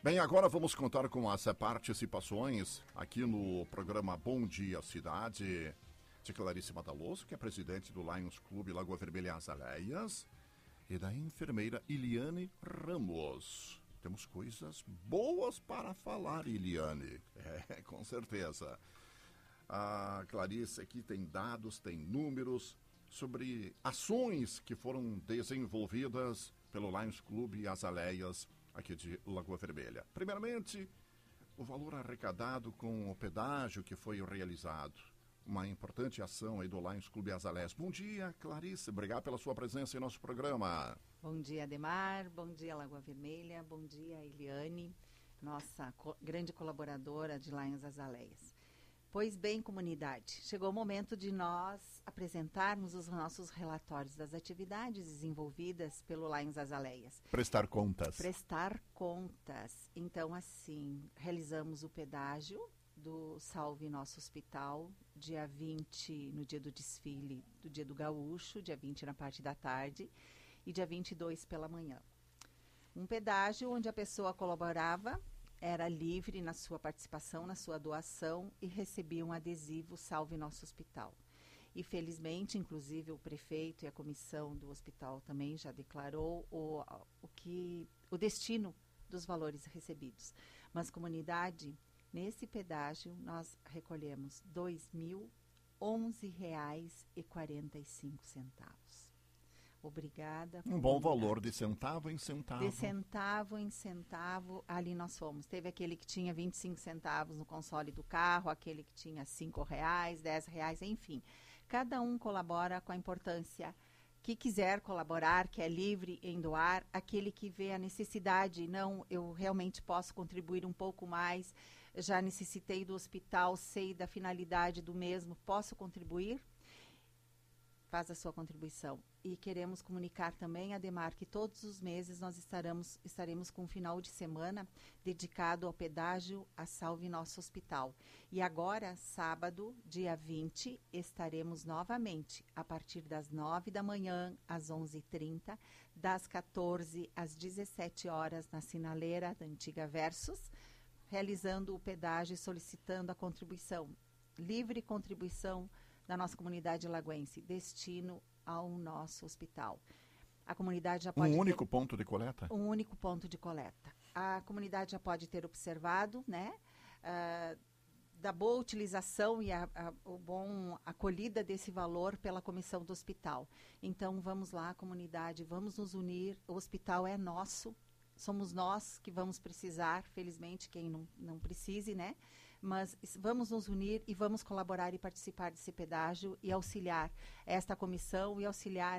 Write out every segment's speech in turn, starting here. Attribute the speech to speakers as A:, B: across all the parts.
A: Bem, agora vamos contar com as participações aqui no programa Bom Dia Cidade de Clarice Madaloso, que é presidente do Lions Clube Lagoa Vermelha Azaleias, e da enfermeira Iliane Ramos. Temos coisas boas para falar, Iliane. Com certeza. A Clarice aqui tem dados, tem números sobre ações que foram desenvolvidas pelo Lions Clube Azaleias aqui de Lagoa Vermelha. Primeiramente, o valor arrecadado com o pedágio que foi realizado. Uma importante ação aí do Lions Clube Azaleias. Bom dia, Clarice. Obrigado pela sua presença em nosso programa.
B: Bom dia, Ademar. Bom dia, Lagoa Vermelha. Bom dia, Eliane, nossa grande colaboradora de Lions Azaleias. Pois bem, comunidade, chegou o momento de nós apresentarmos os nossos relatórios das atividades desenvolvidas pelo Lions Azaleias.
A: Prestar contas.
B: Prestar contas. Então, assim, realizamos o pedágio do Salve Nosso Hospital, dia 20, no dia do desfile do Dia do Gaúcho, dia 20 na parte da tarde e dia 22 pela manhã. Um pedágio onde a pessoa colaborava, era livre na sua participação, na sua doação e recebia um adesivo Salve Nosso Hospital. E felizmente, inclusive, o prefeito e a comissão do hospital também já declarou o destino dos valores recebidos. Mas, comunidade, nesse pedágio nós recolhemos R$ 2.011,45. Obrigada.
A: Um bom valor, de centavo em centavo.
B: De centavo em centavo, ali nós fomos. Teve aquele que tinha 25 centavos no console do carro, aquele que tinha R$5, R$10, enfim. Cada um colabora com a importância que quiser colaborar, que é livre em doar, aquele que vê a necessidade, não, eu realmente posso contribuir um pouco mais, já necessitei do hospital, sei da finalidade do mesmo, posso contribuir? Faz a sua contribuição. E queremos comunicar também, Ademar, que todos os meses nós estaremos com um final de semana dedicado ao pedágio a Salve Nosso Hospital. E agora, sábado, dia 20, estaremos novamente, a partir das 9 da manhã às 11h30, das 14 às 17 horas, na sinaleira da antiga Versus, realizando o pedágio e solicitando a contribuição, livre contribuição da nossa comunidade lagoense, destino ao nosso hospital. A comunidade já pode
A: Um único ponto de coleta?
B: Um único ponto de coleta. A comunidade já pode ter observado, né, da boa utilização e a bom acolhida desse valor pela comissão do hospital. Então, vamos lá, comunidade, vamos nos unir, o hospital é nosso, somos nós que vamos precisar, felizmente, quem não precise, né? Mas vamos nos unir e vamos colaborar e participar desse pedágio e auxiliar esta comissão e auxiliar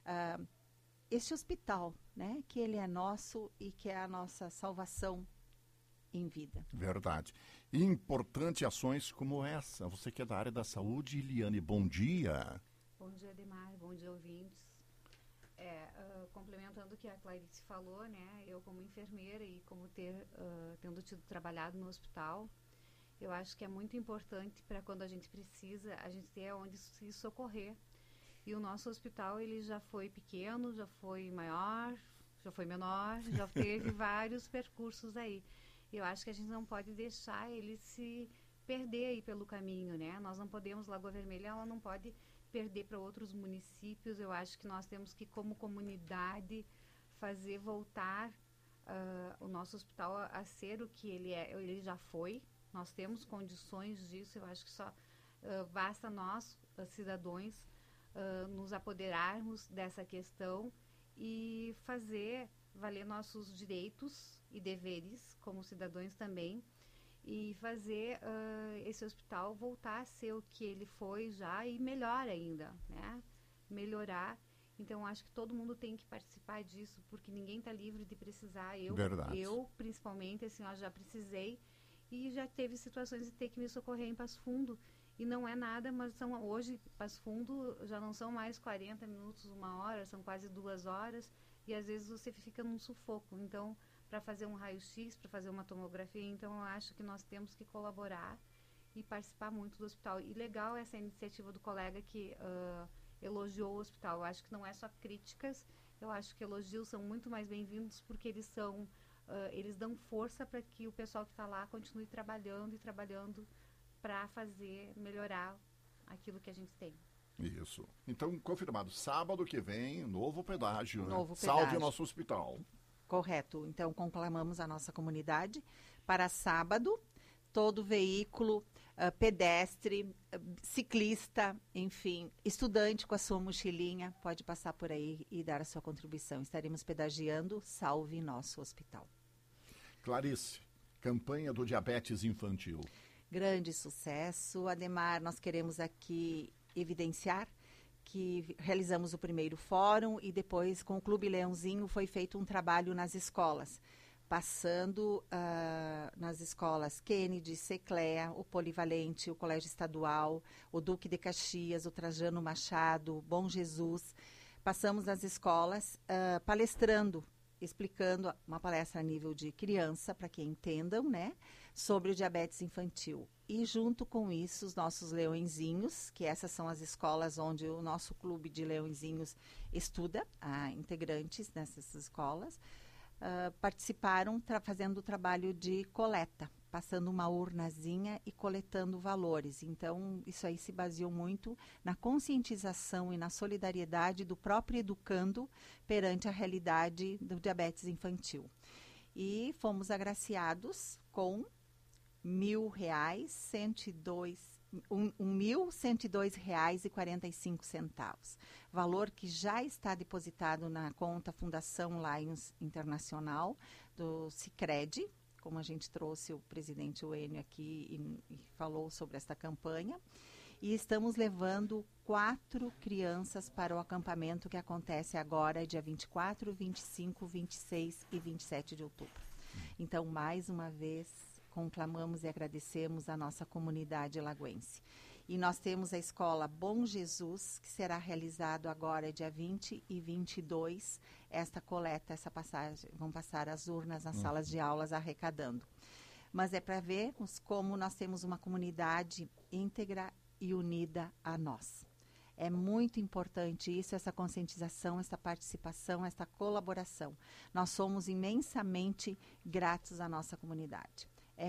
B: este hospital, né? Que ele é nosso e que é a nossa salvação em vida.
A: Verdade. E importante ações como essa. Você que é da área da saúde, Iliane, bom dia.
C: Bom dia, Ademar. Bom dia, ouvintes. Complementando o que a Clarice falou, né? Eu como enfermeira e como tendo trabalhado no hospital, eu acho que é muito importante para quando a gente precisa, a gente ter onde se socorrer. E o nosso hospital, ele já foi pequeno, já foi maior, já foi menor, já teve vários percursos aí. Eu acho que a gente não pode deixar ele se perder aí pelo caminho, né? Nós não podemos, Lagoa Vermelha, ela não pode perder para outros municípios. Eu acho que nós temos que, como comunidade, fazer voltar o nosso hospital a ser o que ele é. Ele já foi. Nós temos condições disso. Eu acho que só basta nós, cidadãos, nos apoderarmos dessa questão e fazer valer nossos direitos e deveres como cidadãos também, e fazer esse hospital voltar a ser o que ele foi já e melhor ainda, né? Melhorar. Então, acho que todo mundo tem que participar disso, porque ninguém está livre de precisar. Eu principalmente, assim, já precisei e já teve situações de ter que me socorrer em Passo Fundo. E não é nada, mas hoje, Passo Fundo, já não são mais 40 minutos, 1 hora, são quase 2 horas, e às vezes você fica num sufoco. Então, para fazer um raio-x, para fazer uma tomografia, então eu acho que nós temos que colaborar e participar muito do hospital. E legal essa iniciativa do colega que elogiou o hospital. Eu acho que não é só críticas, eu acho que elogios são muito mais bem-vindos, porque eles são eles dão força para que o pessoal que está lá continue trabalhando e trabalhando para melhorar aquilo que a gente tem.
A: Isso. Então, confirmado, sábado que vem, novo pedágio, né?
B: Novo
A: Salve
B: pedágio.
A: o nosso hospital.
B: Correto. Então, conclamamos a nossa comunidade para sábado, todo veículo, pedestre, ciclista, enfim, estudante com a sua mochilinha, pode passar por aí e dar a sua contribuição. Estaremos pedagiando, salve nosso hospital.
A: Clarice, campanha do diabetes infantil.
B: Grande sucesso. Ademar, nós queremos aqui evidenciar que realizamos o primeiro fórum e depois, com o Clube Leãozinho, foi feito um trabalho nas escolas, passando nas escolas Kennedy, Seclea, o Polivalente, o Colégio Estadual, o Duque de Caxias, o Trajano Machado, Bom Jesus. Passamos nas escolas palestrando, explicando uma palestra a nível de criança, para que entendam, né, sobre o diabetes infantil. E junto com isso, os nossos leõezinhos, que essas são as escolas onde o nosso clube de leõezinhos estuda, integrantes nessas escolas, participaram fazendo o trabalho de coleta, passando uma urnazinha e coletando valores. Então, isso aí se baseou muito na conscientização e na solidariedade do próprio educando perante a realidade do diabetes infantil. E fomos agraciados com R$1.102,45, valor que já está depositado na conta Fundação Lions Internacional do Sicredi, como a gente trouxe o presidente Wênio aqui e falou sobre esta campanha. E estamos levando 4 crianças para o acampamento que acontece agora, dia 24, 25, 26 e 27 de outubro. Então, mais uma vez, conclamamos e agradecemos a nossa comunidade lagoense. E nós temos a escola Bom Jesus, que será realizado agora dia 20 e 22, esta coleta, essa passagem, vão passar as urnas nas salas de aulas arrecadando. Mas é para vermos como nós temos uma comunidade íntegra e unida a nós. É muito importante isso, essa conscientização, essa participação, essa colaboração. Nós somos imensamente gratos à nossa comunidade. É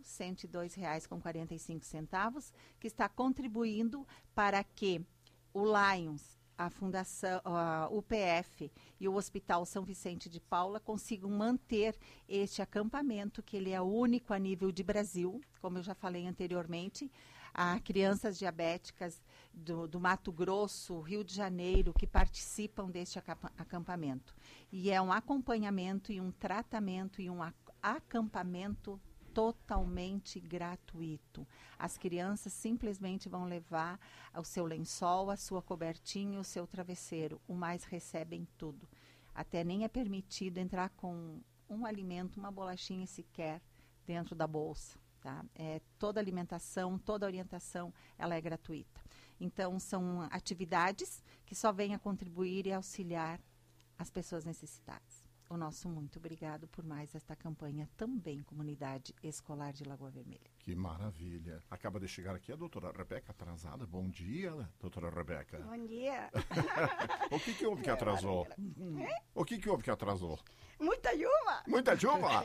B: R$1.102,45 que está contribuindo para que o Lions, a Fundação, a UPF e o Hospital São Vicente de Paula consigam manter este acampamento, que ele é único a nível de Brasil, como eu já falei anteriormente. Há crianças diabéticas do Mato Grosso, Rio de Janeiro, que participam deste acampamento. E é um acompanhamento e um tratamento e um acampamento totalmente gratuito. As crianças simplesmente vão levar o seu lençol, a sua cobertinha, o seu travesseiro. O mais recebem tudo. Até nem é permitido entrar com um alimento, uma bolachinha sequer dentro da bolsa. Tá? Toda alimentação, toda orientação, ela é gratuita. Então, são atividades que só vêm a contribuir e auxiliar as pessoas necessitadas. O nosso muito obrigado por mais esta campanha também, Comunidade Escolar de Lagoa Vermelha.
A: Que maravilha. Acaba de chegar aqui a doutora Rebeca, atrasada. Bom dia, doutora Rebeca.
D: Bom dia.
A: O que houve que atrasou? O que houve que atrasou?
D: Muita chuva.
A: Muita chuva?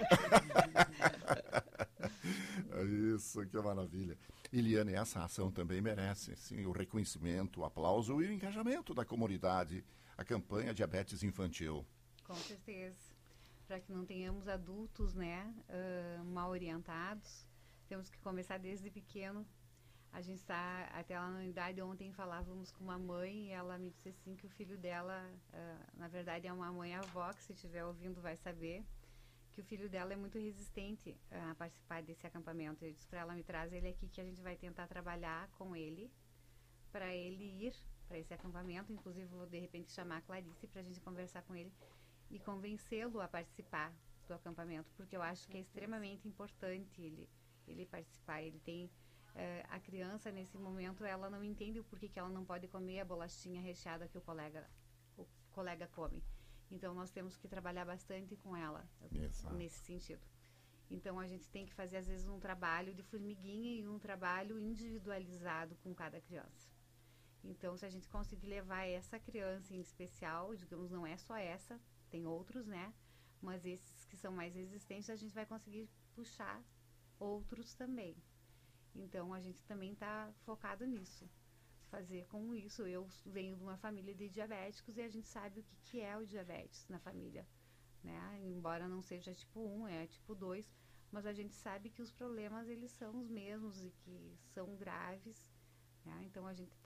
A: Isso, que maravilha. Eliane, essa ação também merece sim, o reconhecimento, o aplauso e o engajamento da comunidade, a campanha Diabetes Infantil.
C: Com certeza. Para que não tenhamos adultos, né, mal orientados, temos que começar desde pequeno. A gente está até lá na unidade, ontem falávamos com uma mãe e ela me disse assim que o filho dela, na verdade é uma mãe-avó, que se estiver ouvindo vai saber, que o filho dela é muito resistente a participar desse acampamento. Eu disse para ela, me traz ele aqui que a gente vai tentar trabalhar com ele, para ele ir para esse acampamento. Inclusive vou de repente chamar a Clarice para a gente conversar com ele e convencê-lo a participar do acampamento, porque eu acho que é extremamente importante ele participar. Ele tem a criança nesse momento, ela não entende o porquê que ela não pode comer a bolachinha recheada que o colega come. Então nós temos que trabalhar bastante com ela. Exato. Nesse sentido. Então a gente tem que fazer às vezes um trabalho de formiguinha e um trabalho individualizado com cada criança. Então se a gente conseguir levar essa criança em especial, digamos, não é só essa, tem outros, né? Mas esses que são mais resistentes, a gente vai conseguir puxar outros também. Então, a gente também está focado nisso. Fazer com isso. Eu venho de uma família de diabéticos e a gente sabe o que é o diabetes na família, né? Embora não seja tipo 1, é tipo 2, mas a gente sabe que os problemas, eles são os mesmos e que são graves, né? Então, a gente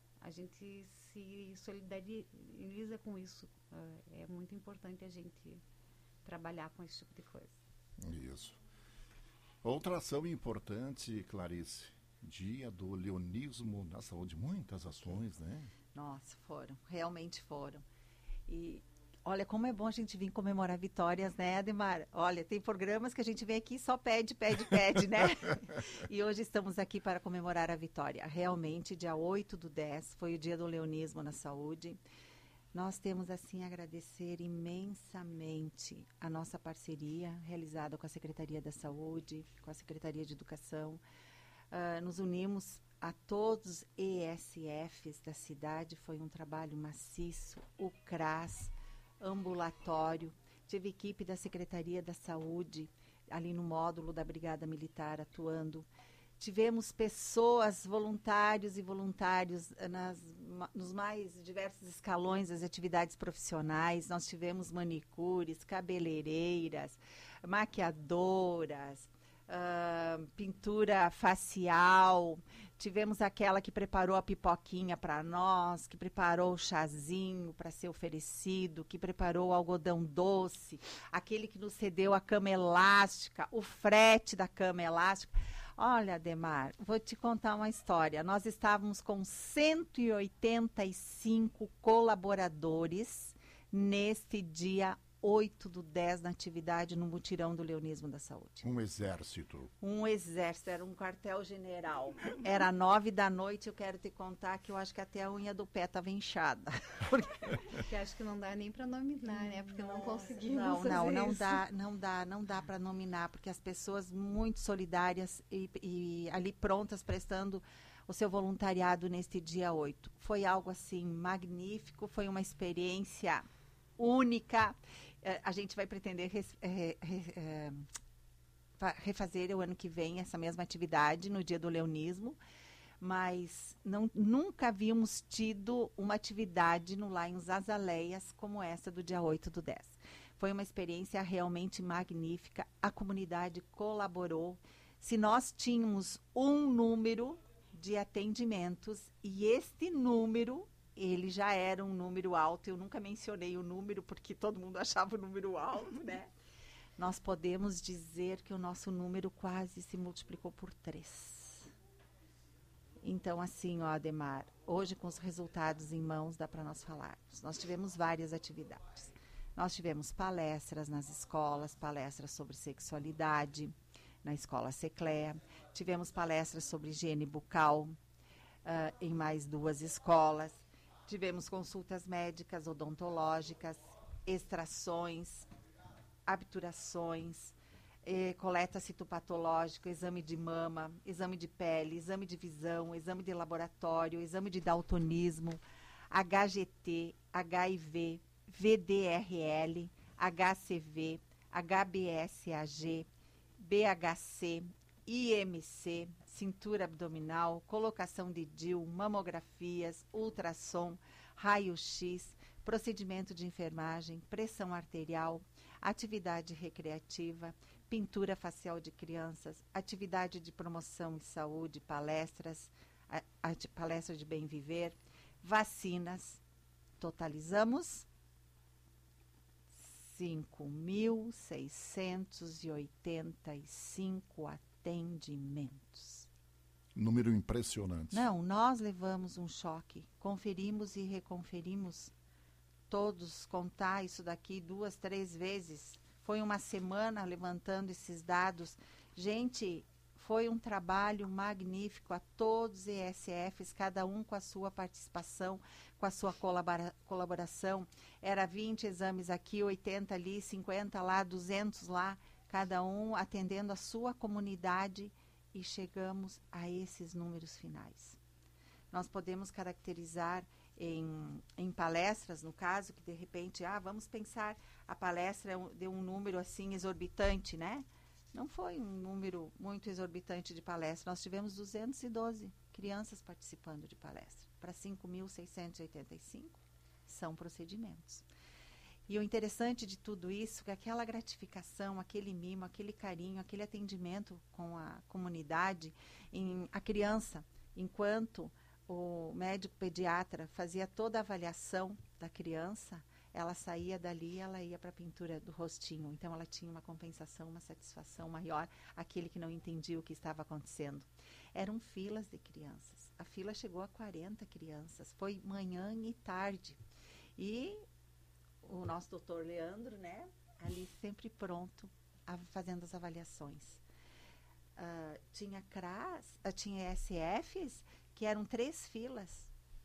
C: se solidariza com isso. É muito importante a gente trabalhar com esse tipo de coisa.
A: Isso. Outra ação importante, Clarice, Dia do Leonismo na Saúde. Muitas ações, né?
B: Nossa, realmente foram. E olha, como é bom a gente vir comemorar vitórias, né, Ademar? Olha, tem programas que a gente vem aqui e só pede, né? E hoje estamos aqui para comemorar a vitória. Realmente, dia 8/10 foi o Dia do Leonismo na Saúde. Nós temos, assim, a agradecer imensamente a nossa parceria realizada com a Secretaria da Saúde, com a Secretaria de Educação. Nos unimos a todos os ESFs da cidade, foi um trabalho maciço, o CRAS, ambulatório, tive equipe da Secretaria da Saúde, ali no módulo da Brigada Militar atuando. Tivemos pessoas, voluntários e voluntários nos mais diversos escalões das atividades profissionais. Nós tivemos manicures, cabeleireiras, maquiadoras, pintura facial. Tivemos aquela que preparou a pipoquinha para nós, que preparou o chazinho para ser oferecido, que preparou o algodão doce, aquele que nos cedeu a cama elástica, o frete da cama elástica. Olha, Ademar, vou te contar uma história. Nós estávamos com 185 colaboradores neste dia 8/10 na atividade no mutirão do Leonismo da Saúde.
A: Um exército.
B: Um exército, era um quartel-general. Era 9 da noite, eu quero te contar que eu acho que até a unha do pé estava inchada.
C: Porque acho que não dá nem para nominar, né? Porque não conseguimos
B: não dá para nominar, porque as pessoas muito solidárias e ali prontas prestando o seu voluntariado neste dia 8. Foi algo assim magnífico, foi uma experiência única. A gente vai pretender refazer o ano que vem essa mesma atividade no Dia do Leonismo, mas nunca havíamos tido uma atividade no Lions Azaleias como essa do dia 8/10. Foi uma experiência realmente magnífica, a comunidade colaborou. Se nós tínhamos um número de atendimentos e este número, ele já era um número alto, eu nunca mencionei o número porque todo mundo achava o número alto, né? Nós podemos dizer que o nosso número quase se multiplicou por 3. Então, assim, ó, Ademar, hoje com os resultados em mãos dá para nós falarmos. Nós tivemos várias atividades. Nós tivemos palestras nas escolas, palestras sobre sexualidade na escola Seclea. Tivemos palestras sobre higiene bucal em mais 2 escolas. Tivemos consultas médicas, odontológicas, extrações, obturações, coleta citopatológica, exame de mama, exame de pele, exame de visão, exame de laboratório, exame de daltonismo, HGT, HIV, VDRL, HCV, HBsAg, BHC, IMC, cintura abdominal, colocação de DIU, mamografias, ultrassom, raio-x, procedimento de enfermagem, pressão arterial, atividade recreativa, pintura facial de crianças, atividade de promoção e saúde, palestras, palestra de bem viver, vacinas. Totalizamos 5.685 atendimentos.
A: Número impressionante.
B: Não, nós levamos um choque. Conferimos e reconferimos todos, contar isso daqui 2, 3 vezes. Foi uma semana levantando esses dados. Gente, foi um trabalho magnífico a todos os ESFs, cada um com a sua participação, com a sua colaboração. Era 20 exames aqui, 80 ali, 50 lá, 200 lá, cada um atendendo a sua comunidade e chegamos a esses números finais. Nós podemos caracterizar em palestras, no caso, que de repente, vamos pensar, a palestra deu um número assim exorbitante, né? Não foi um número muito exorbitante de palestra. Nós tivemos 212 crianças participando de palestra. Para 5.685 são procedimentos. E o interessante de tudo isso é que aquela gratificação, aquele mimo, aquele carinho, aquele atendimento com a comunidade, a criança, enquanto o médico pediatra fazia toda a avaliação da criança, ela saía dali e ela ia para a pintura do rostinho. Então, ela tinha uma compensação, uma satisfação maior, aquele que não entendia o que estava acontecendo. Eram filas de crianças. A fila chegou a 40 crianças. Foi manhã e tarde. E o nosso doutor Leandro, né, ali sempre pronto, fazendo as avaliações. Tinha CRAS, tinha SFs, que eram 3 filas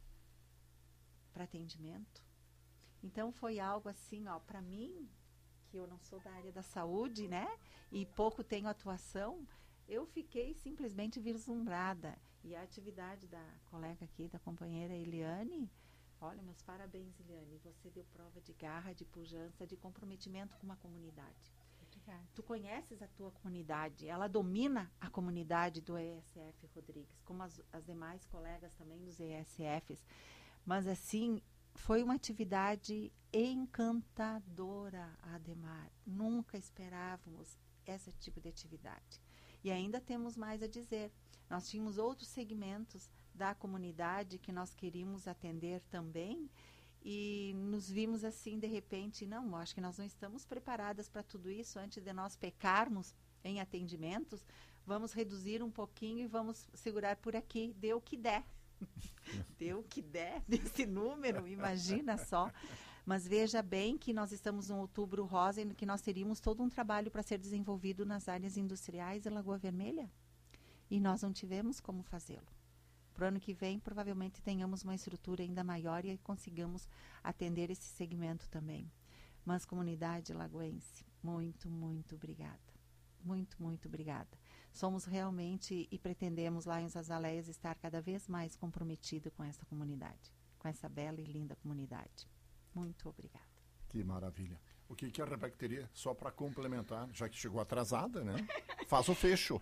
B: para atendimento. Então, foi algo assim, para mim, que eu não sou da área da saúde, né, e pouco tenho atuação, eu fiquei simplesmente vislumbrada. E a atividade da colega aqui, da companheira Eliane, olha, meus parabéns, Eliane, você deu prova de garra, de pujança, de comprometimento com uma comunidade. Obrigada. Tu conheces a tua comunidade, ela domina a comunidade do ESF Rodrigues, como as demais colegas também dos ESFs, mas assim, foi uma atividade encantadora, Ademar. Nunca esperávamos esse tipo de atividade. E ainda temos mais a dizer. Nós tínhamos outros segmentos da comunidade que nós queríamos atender também e nos vimos assim, de repente, não, acho que nós não estamos preparadas para tudo isso antes de nós pecarmos em atendimentos. Vamos reduzir um pouquinho e vamos segurar por aqui, dê o que der. Deu o que der desse número, imagina só. Mas veja bem que nós estamos no Outubro Rosa e que nós teríamos todo um trabalho para ser desenvolvido nas áreas industriais em Lagoa Vermelha. E nós não tivemos como fazê-lo. Para o ano que vem, provavelmente tenhamos uma estrutura ainda maior e consigamos atender esse segmento também. Mas, comunidade lagoense, muito, muito obrigada. Muito, muito obrigada. Somos realmente e pretendemos lá em Azaleias estar cada vez mais comprometido com essa comunidade, com essa bela e linda comunidade. Muito obrigada.
A: Que maravilha. O que a Rebeca teria, só para complementar, já que chegou atrasada, né? Faz o fecho.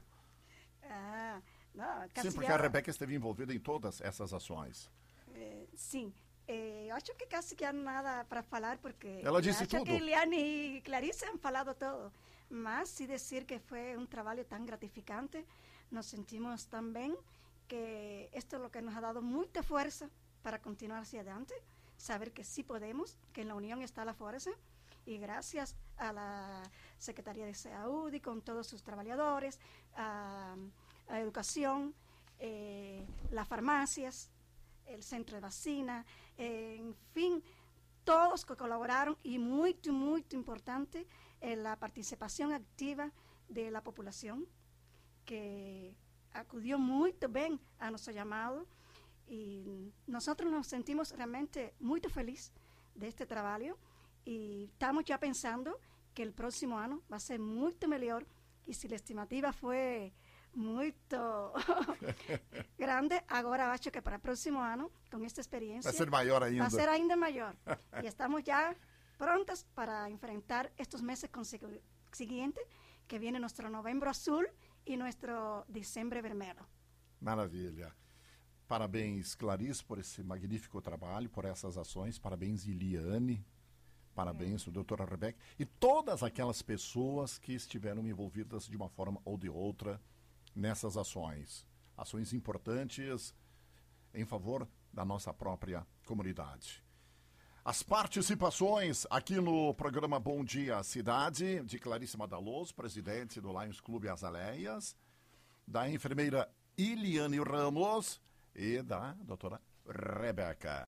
D: Não,
A: sim, porque a Rebeca esteve envolvida em todas essas ações.
D: Sim. Eu acho que quase que não há nada para falar, porque
A: ela disse tudo.
D: Que Eliane e Clarice han falado todo. Mas sí decir que fue un trabajo tan gratificante, nos sentimos tan bien, que esto es lo que nos ha dado mucha fuerza para continuar hacia adelante, saber que sí podemos, que en la unión está la fuerza, y gracias a la Secretaría de Salud y con todos sus trabajadores, a Educación, las farmacias, el centro de vacina, en fin, todos que colaboraron, y muy, muy importante, la participación activa de la población, que acudió muy bien a nuestro llamado, y nosotros nos sentimos realmente muy felices de este trabajo, y estamos ya pensando que el próximo año va a ser mucho mejor, y si la estimativa fue muy grande, ahora acho que para el próximo año, con esta experiencia,
A: va a ser mayor ainda.
D: Va a ser ainda mayor. Y estamos ya prontas para enfrentar estos meses siguientes, que viene nuestro Novembro Azul y nuestro Diciembre Vermelho.
A: Maravilha. Parabéns, Clarice, por esse magnífico trabalho, por essas ações. Parabéns, Eliane. Parabéns, doutora Rebeca. E todas aquelas pessoas que estiveram envolvidas de uma forma ou de outra nessas ações. Ações importantes em favor da nossa própria comunidade. As participações aqui no programa Bom Dia Cidade, de Clarice Madaloso, presidente do Lions Clube Azaleias, da enfermeira Eliane Ramos e da doutora Rebeca.